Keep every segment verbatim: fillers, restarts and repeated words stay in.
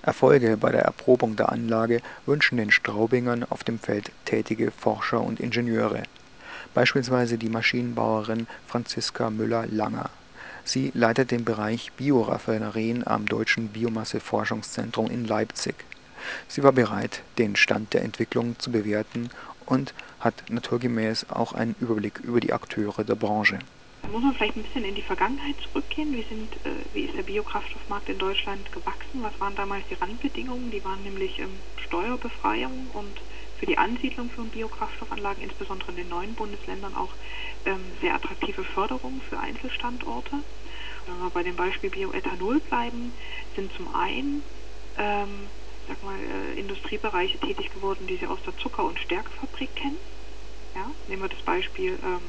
Erfolge bei der Erprobung der Anlage wünschen den Straubingern auf dem Feld tätige Forscher und Ingenieure, beispielsweise die Maschinenbauerin Franziska Müller-Langer. Sie leitet den Bereich Bioraffinerien am Deutschen Biomasse-Forschungszentrum in Leipzig. Sie war bereit, den Stand der Entwicklung zu bewerten und hat naturgemäß auch einen Überblick über die Akteure der Branche. Da muss man vielleicht ein bisschen in die Vergangenheit zurückgehen. Wie, sind, äh, wie ist der Biokraftstoffmarkt in Deutschland gewachsen? Was waren damals die Randbedingungen? Die waren nämlich ähm, Steuerbefreiung und für die Ansiedlung von Biokraftstoffanlagen, insbesondere in den neuen Bundesländern, auch ähm, sehr attraktive Förderung für Einzelstandorte. Wenn wir bei dem Beispiel Bioethanol bleiben, sind zum einen ähm, sag mal, äh, Industriebereiche tätig geworden, die Sie aus der Zucker- und Stärkefabrik kennen. Ja? Nehmen wir das Beispiel ähm,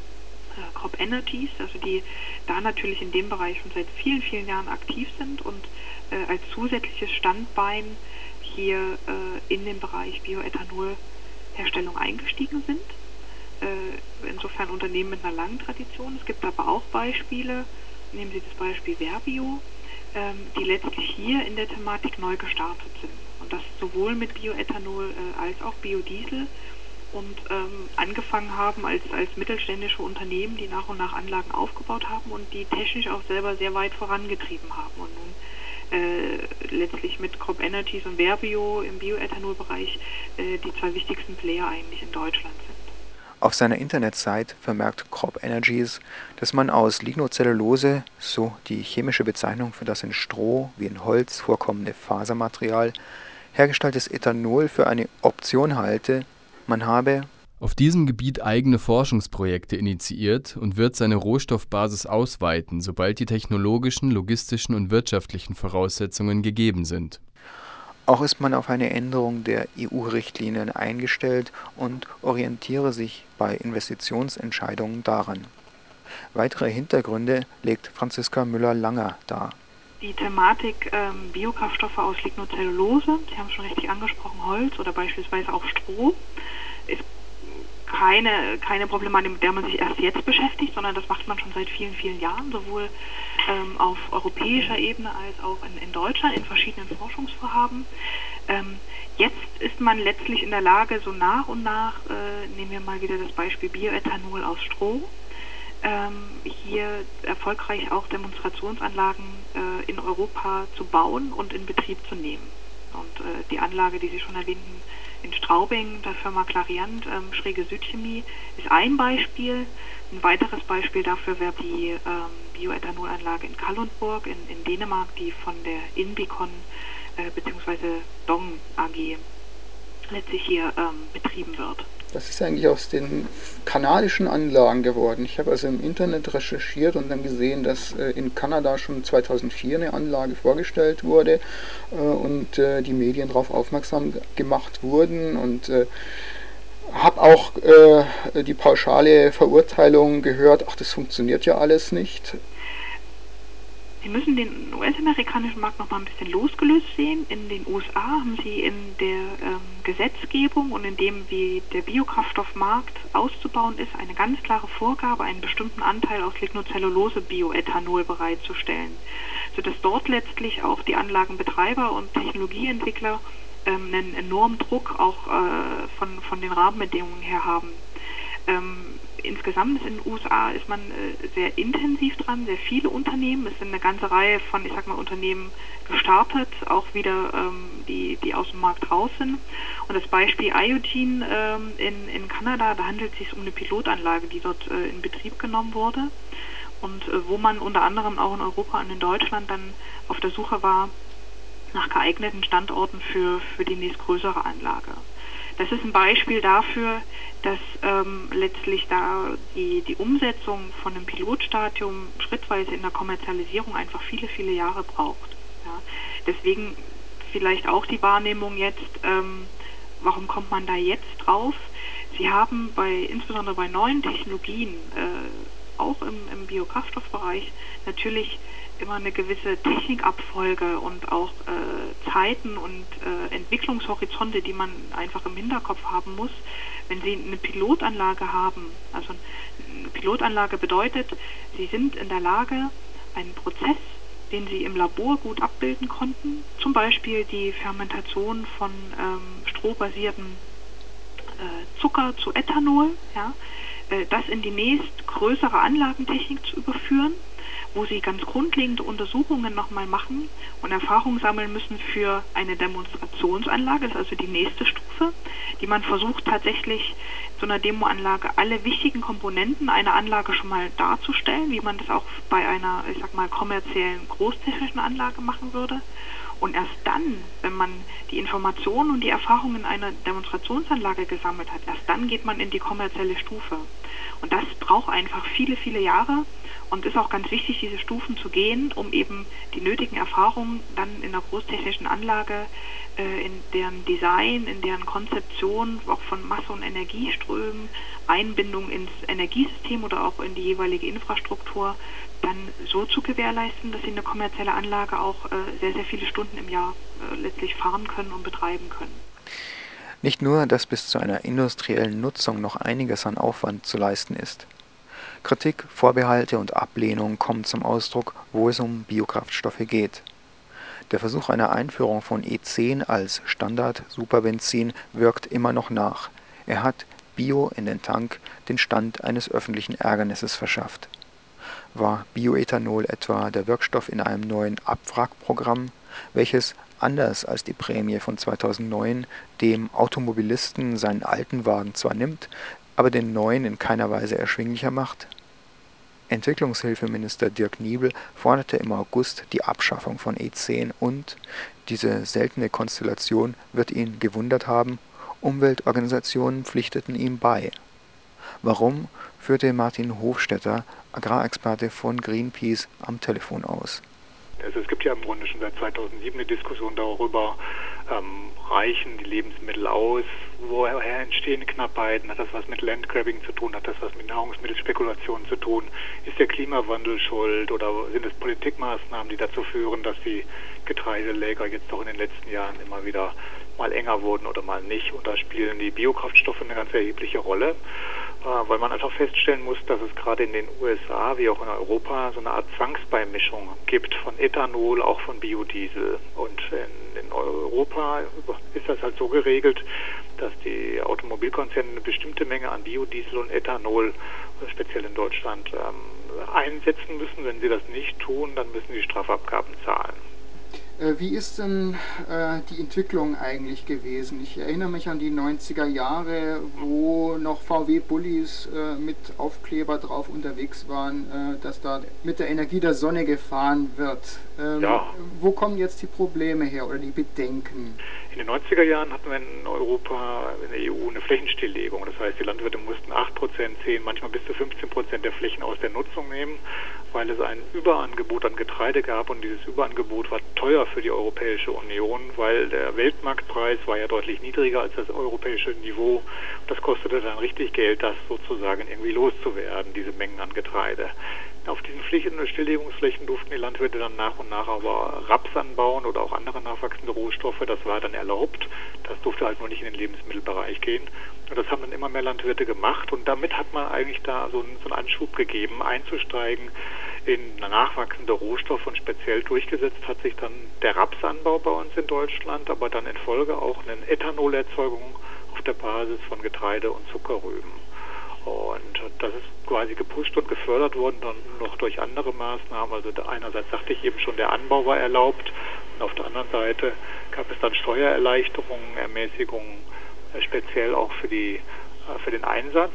Crop Energies, also die da natürlich in dem Bereich schon seit vielen, vielen Jahren aktiv sind und äh, als zusätzliches Standbein hier äh, in den Bereich Bioethanolherstellung eingestiegen sind. Äh, insofern Unternehmen mit einer langen Tradition. Es gibt aber auch Beispiele, nehmen Sie das Beispiel Verbio, ähm, die letztlich hier in der Thematik neu gestartet sind. Und das sowohl mit Bioethanol äh, als auch Biodiesel. Und ähm, angefangen haben als, als mittelständische Unternehmen, die nach und nach Anlagen aufgebaut haben und die technisch auch selber sehr weit vorangetrieben haben. Und nun äh, letztlich mit Crop Energies und Verbio im Bioethanolbereich äh, die zwei wichtigsten Player eigentlich in Deutschland sind. Auf seiner Internetseite vermerkt Crop Energies, dass man aus Lignocellulose, so die chemische Bezeichnung für das in Stroh wie in Holz vorkommende Fasermaterial, hergestelltes Ethanol für eine Option halte. Man habe auf diesem Gebiet eigene Forschungsprojekte initiiert und wird seine Rohstoffbasis ausweiten, sobald die technologischen, logistischen und wirtschaftlichen Voraussetzungen gegeben sind. Auch ist man auf eine Änderung der E U-Richtlinien eingestellt und orientiere sich bei Investitionsentscheidungen daran. Weitere Hintergründe legt Franziska Müller-Langer dar. Die Thematik ähm, Biokraftstoffe aus Lignocellulose, Sie haben es schon richtig angesprochen, Holz oder beispielsweise auch Stroh, ist keine, keine Problematik, mit der man sich erst jetzt beschäftigt, sondern das macht man schon seit vielen, vielen Jahren, sowohl ähm, auf europäischer Ebene als auch in, in Deutschland in verschiedenen Forschungsvorhaben. Ähm, jetzt ist man letztlich in der Lage, so nach und nach, äh, nehmen wir mal wieder das Beispiel Bioethanol aus Stroh, ähm, hier erfolgreich auch Demonstrationsanlagen äh, in Europa zu bauen und in Betrieb zu nehmen. Und äh, die Anlage, die Sie schon erwähnten, in Straubing, der Firma Clariant, ähm, Schräge Südchemie, ist ein Beispiel. Ein weiteres Beispiel dafür wäre die ähm, Bioethanolanlage in Kalundborg in, in Dänemark, die von der Inbicon äh, bzw. Dong A G letztlich hier ähm, betrieben wird. Was ist eigentlich aus den kanadischen Anlagen geworden? Ich habe also im Internet recherchiert und dann gesehen, dass äh, in Kanada schon zweitausendvier eine Anlage vorgestellt wurde äh, und äh, die Medien darauf aufmerksam gemacht wurden und äh, habe auch äh, die pauschale Verurteilung gehört, ach, das funktioniert ja alles nicht. Sie müssen den U S-amerikanischen Markt noch mal ein bisschen losgelöst sehen. In den U S A haben Sie in der ähm, Gesetzgebung und in dem, wie der Biokraftstoffmarkt auszubauen ist, eine ganz klare Vorgabe, einen bestimmten Anteil aus Lignocellulose-Bioethanol bereitzustellen, sodass dort letztlich auch die Anlagenbetreiber und Technologieentwickler ähm, einen enormen Druck auch äh, von, von den Rahmenbedingungen her haben. Ähm, insgesamt ist in den U S A ist man äh, sehr intensiv dran, sehr viele Unternehmen, es sind eine ganze Reihe von, ich sag mal, Unternehmen gestartet, auch wieder ähm, die, die aus dem Markt raus sind. Und das Beispiel Iogen ähm, in, in Kanada, da handelt es sich um eine Pilotanlage, die dort äh, in Betrieb genommen wurde und äh, wo man unter anderem auch in Europa und in Deutschland dann auf der Suche war nach geeigneten Standorten für, für die nächstgrößere Anlage. Das ist ein Beispiel dafür, dass ähm, letztlich da die, die Umsetzung von einem Pilotstadium schrittweise in der Kommerzialisierung einfach viele, viele Jahre braucht. Ja. Deswegen vielleicht auch die Wahrnehmung jetzt, ähm, warum kommt man da jetzt drauf? Sie haben bei, insbesondere bei neuen Technologien, äh, auch im, im Biokraftstoffbereich, natürlich immer eine gewisse Technikabfolge und auch äh, Zeiten und äh, Entwicklungshorizonte, die man einfach im Hinterkopf haben muss. Wenn Sie eine Pilotanlage haben, also eine Pilotanlage bedeutet, Sie sind in der Lage, einen Prozess, den sie im Labor gut abbilden konnten. Zum Beispiel die Fermentation von ähm, strohbasiertem äh, Zucker zu Ethanol, ja, äh, das in die nächstgrößere Anlagentechnik zu überführen, wo sie ganz grundlegende Untersuchungen nochmal machen und Erfahrung sammeln müssen für eine Demonstrationsanlage, das ist also die nächste Stufe, die man versucht tatsächlich zu einer Demoanlage alle wichtigen Komponenten einer Anlage schon mal darzustellen, wie man das auch bei einer, ich sag mal, kommerziellen großtechnischen Anlage machen würde. Und erst dann, wenn man die Informationen und die Erfahrungen einer Demonstrationsanlage gesammelt hat, erst dann geht man in die kommerzielle Stufe. Und das braucht einfach viele, viele Jahre und ist auch ganz wichtig, diese Stufen zu gehen, um eben die nötigen Erfahrungen dann in einer großtechnischen Anlage, äh, in deren Design, in deren Konzeption, auch von Masse- und Energieströmen, Einbindung ins Energiesystem oder auch in die jeweilige Infrastruktur, dann so zu gewährleisten, dass sie eine kommerzielle Anlage auch äh, sehr, sehr viele Stunden im Jahr äh, letztlich fahren können und betreiben können. Nicht nur, dass bis zu einer industriellen Nutzung noch einiges an Aufwand zu leisten ist. Kritik, Vorbehalte und Ablehnung kommen zum Ausdruck, wo es um Biokraftstoffe geht. Der Versuch einer Einführung von E zehn als Standard-Superbenzin wirkt immer noch nach. Er hat Bio in den Tank den Stand eines öffentlichen Ärgernisses verschafft. War Bioethanol etwa der Wirkstoff in einem neuen Abwrackprogramm, welches, anders als die Prämie von zweitausendneun, dem Automobilisten seinen alten Wagen zwar nimmt, aber den neuen in keiner Weise erschwinglicher macht? Entwicklungshilfeminister Dirk Niebel forderte im August die Abschaffung von E zehn und, diese seltene Konstellation wird ihn gewundert haben, Umweltorganisationen pflichteten ihm bei. Warum, führte Martin Hofstetter, Agrarexperte von Greenpeace, am Telefon aus. Also es gibt ja im Grunde schon seit zweitausendsieben eine Diskussion darüber, ähm, reichen die Lebensmittel aus, woher entstehen Knappheiten, hat das was mit Landgrabbing zu tun, hat das was mit Nahrungsmittelspekulation zu tun, ist der Klimawandel schuld oder sind es Politikmaßnahmen, die dazu führen, dass die Getreideläger jetzt doch in den letzten Jahren immer wieder mal enger wurden oder mal nicht, und da spielen die Biokraftstoffe eine ganz erhebliche Rolle, weil man einfach feststellen muss, dass es gerade in den U S A wie auch in Europa so eine Art Zwangsbeimischung gibt von Ethanol, auch von Biodiesel. Und in, in Europa ist das halt so geregelt, dass die Automobilkonzerne eine bestimmte Menge an Biodiesel und Ethanol, speziell in Deutschland, einsetzen müssen. Wenn sie das nicht tun, dann müssen sie Strafabgaben zahlen. Wie ist denn äh, die Entwicklung eigentlich gewesen? Ich erinnere mich an die neunziger Jahre, wo noch V W-Bullis äh, mit Aufkleber drauf unterwegs waren, äh, dass da mit der Energie der Sonne gefahren wird. Ähm, ja. Wo kommen jetzt die Probleme her oder die Bedenken? In den neunziger Jahren hatten wir in Europa, in der E U, eine Flächenstilllegung. Das heißt, die Landwirte mussten acht Prozent, zehn, manchmal bis zu fünfzehn Prozent der Flächen aus der Nutzung nehmen, weil es ein Überangebot an Getreide gab, und dieses Überangebot war teuer für die Europäische Union, weil der Weltmarktpreis war ja deutlich niedriger als das europäische Niveau. Das kostete dann richtig Geld, das sozusagen irgendwie loszuwerden, diese Mengen an Getreide. Auf diesen Flächen, Stilllegungsflächen durften die Landwirte dann nach und nach aber Raps anbauen oder auch andere nachwachsende Rohstoffe. Das war dann erlaubt. Das durfte halt nur nicht in den Lebensmittelbereich gehen. Und das haben dann immer mehr Landwirte gemacht. Und damit hat man eigentlich da so einen, so einen Anschub gegeben, einzusteigen in nachwachsende Rohstoffe. Und speziell durchgesetzt hat sich dann der Rapsanbau bei uns in Deutschland, aber dann in Folge auch eine Ethanolerzeugung auf der Basis von Getreide und Zuckerrüben. Und das ist quasi gepusht und gefördert worden dann noch durch andere Maßnahmen. Also einerseits sagte ich eben schon, der Anbau war erlaubt, und auf der anderen Seite gab es dann Steuererleichterungen, Ermäßigungen, speziell auch für die für den Einsatz.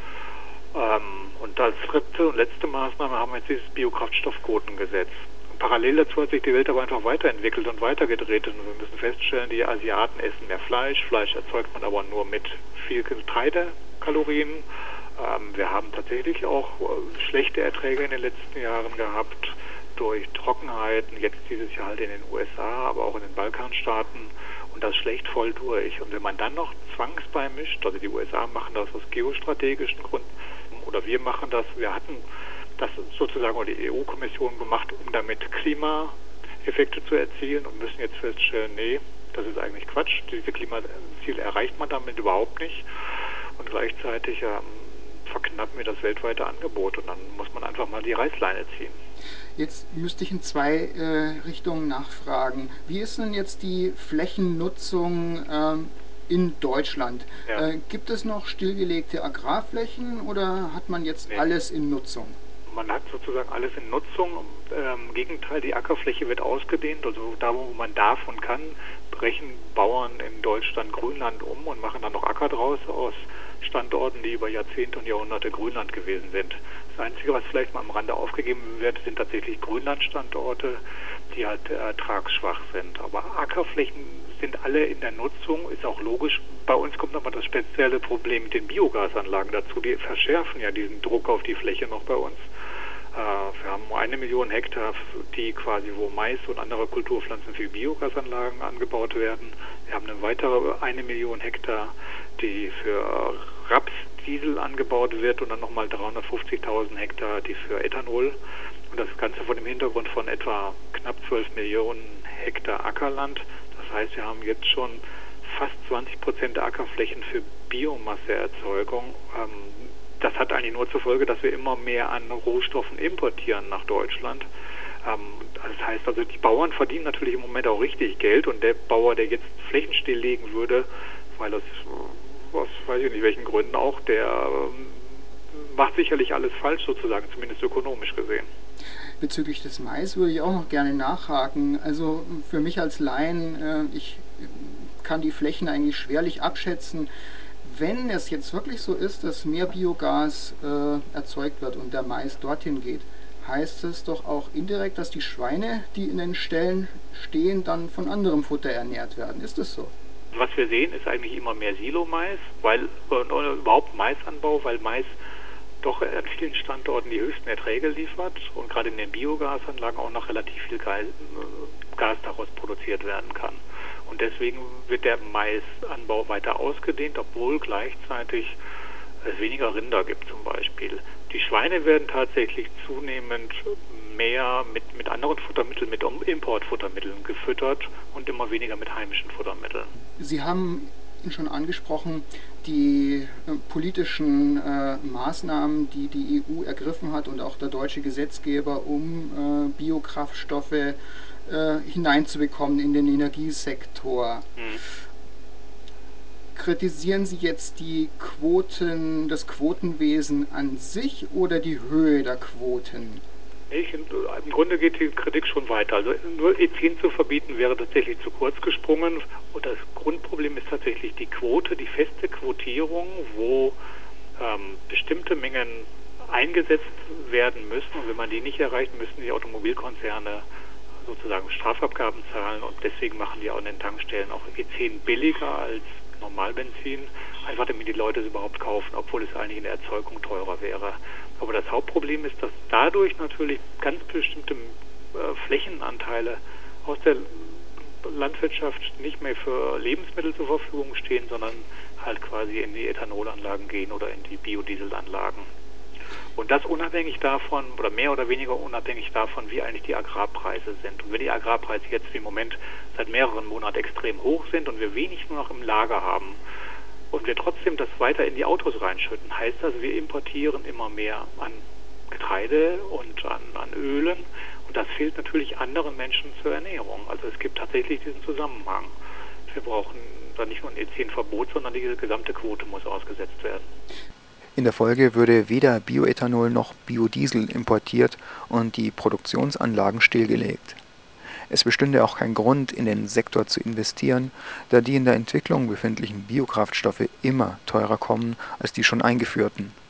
Und als dritte und letzte Maßnahme haben wir jetzt dieses Biokraftstoffquotengesetz. Und parallel dazu hat sich die Welt aber einfach weiterentwickelt und weitergedreht. Und wir müssen feststellen, die Asiaten essen mehr Fleisch. Fleisch erzeugt man aber nur mit viel Getreidekalorien. Wir haben tatsächlich auch schlechte Erträge in den letzten Jahren gehabt durch Trockenheiten, jetzt dieses Jahr halt in den U S A, aber auch in den Balkanstaaten, und das schlägt voll durch. Und wenn man dann noch zwangsbeimischt, also die U S A machen das aus geostrategischen Gründen, oder wir machen das, wir hatten das sozusagen, oder die E U-Kommission gemacht, um damit Klimaeffekte zu erzielen, und müssen jetzt feststellen, nee, das ist eigentlich Quatsch, diese Klimaziele erreicht man damit überhaupt nicht. Und gleichzeitig ähm, verknüpft schnappen wir das weltweite Angebot und dann muss man einfach mal die Reißleine ziehen. Jetzt müsste ich in zwei äh, Richtungen nachfragen. Wie ist denn jetzt die Flächennutzung ähm, in Deutschland? Ja. Äh, gibt es noch stillgelegte Agrarflächen oder hat man jetzt Nee. alles in Nutzung? Man hat sozusagen alles in Nutzung. Ähm, Im Gegenteil, die Ackerfläche wird ausgedehnt. Also da, wo man darf und kann, brechen Bauern in Deutschland Grünland um und machen dann noch Acker draus aus Standorten, die über Jahrzehnte und Jahrhunderte Grünland gewesen sind. Das Einzige, was vielleicht mal am Rande aufgegeben wird, sind tatsächlich Grünlandstandorte, die halt ertragsschwach sind. Aber Ackerflächen sind alle in der Nutzung, ist auch logisch. Bei uns kommt nochmal das spezielle Problem mit den Biogasanlagen dazu. Die verschärfen ja diesen Druck auf die Fläche noch bei uns. Wir haben eine Million Hektar, die quasi, wo Mais und andere Kulturpflanzen für Biogasanlagen angebaut werden. Wir haben eine weitere eine Million Hektar, die für Rapsdiesel angebaut wird und dann nochmal dreihundertfünfzigtausend Hektar, die für Ethanol. Und das Ganze vor dem Hintergrund von etwa knapp zwölf Millionen Hektar Ackerland. Das heißt, wir haben jetzt schon fast zwanzig Prozent der Ackerflächen für Biomasseerzeugung. Das hat eigentlich nur zur Folge, dass wir immer mehr an Rohstoffen importieren nach Deutschland. Das heißt also, die Bauern verdienen natürlich im Moment auch richtig Geld und der Bauer, der jetzt Flächen stilllegen würde, weil das, aus weiß ich nicht welchen Gründen auch, der macht sicherlich alles falsch sozusagen, zumindest ökonomisch gesehen. Bezüglich des Mais würde ich auch noch gerne nachhaken. Also für mich als Laien, ich kann die Flächen eigentlich schwerlich abschätzen. Wenn es jetzt wirklich so ist, dass mehr Biogas äh, erzeugt wird und der Mais dorthin geht, heißt es doch auch indirekt, dass die Schweine, die in den Ställen stehen, dann von anderem Futter ernährt werden. Ist das so? Was wir sehen, ist eigentlich immer mehr Silo-Mais, weil äh, überhaupt Maisanbau, weil Mais doch an vielen Standorten die höchsten Erträge liefert und gerade in den Biogasanlagen auch noch relativ viel Gas daraus produziert werden kann. Und deswegen wird der Maisanbau weiter ausgedehnt, obwohl gleichzeitig es weniger Rinder gibt zum Beispiel. Die Schweine werden tatsächlich zunehmend mehr mit, mit anderen Futtermitteln, mit Importfuttermitteln gefüttert und immer weniger mit heimischen Futtermitteln. Sie haben schon angesprochen, die äh, politischen äh, Maßnahmen, die die E U ergriffen hat und auch der deutsche Gesetzgeber, um äh, Biokraftstoffe äh, hineinzubekommen in den Energiesektor. Mhm. Kritisieren Sie jetzt die Quoten, das Quotenwesen an sich oder die Höhe der Quoten? Ich, Im Grunde geht die Kritik schon weiter. Also nur E zehn zu verbieten wäre tatsächlich zu kurz gesprungen. Und das Grundproblem ist tatsächlich die Quote, die feste Quotierung, wo ähm, bestimmte Mengen eingesetzt werden müssen. Und wenn man die nicht erreicht, müssen die Automobilkonzerne sozusagen Strafabgaben zahlen. Und deswegen machen die auch an den Tankstellen auch E zehn billiger als Normalbenzin, einfach damit die Leute es überhaupt kaufen, obwohl es eigentlich in der Erzeugung teurer wäre. Aber das Hauptproblem ist, dass dadurch natürlich ganz bestimmte äh, Flächenanteile aus der Landwirtschaft nicht mehr für Lebensmittel zur Verfügung stehen, sondern halt quasi in die Ethanolanlagen gehen oder in die Biodieselanlagen. Und das unabhängig davon, oder mehr oder weniger unabhängig davon, wie eigentlich die Agrarpreise sind. Und wenn die Agrarpreise jetzt im Moment seit mehreren Monaten extrem hoch sind und wir wenig nur noch im Lager haben und wir trotzdem das weiter in die Autos reinschütten, heißt das, wir importieren immer mehr an Getreide und an, an Ölen. Und das fehlt natürlich anderen Menschen zur Ernährung. Also es gibt tatsächlich diesen Zusammenhang. Wir brauchen dann nicht nur ein E zehn Verbot, sondern die gesamte Quote muss ausgesetzt werden. In der Folge würde weder Bioethanol noch Biodiesel importiert und die Produktionsanlagen stillgelegt. Es bestünde auch kein Grund, in den Sektor zu investieren, da die in der Entwicklung befindlichen Biokraftstoffe immer teurer kommen als die schon eingeführten.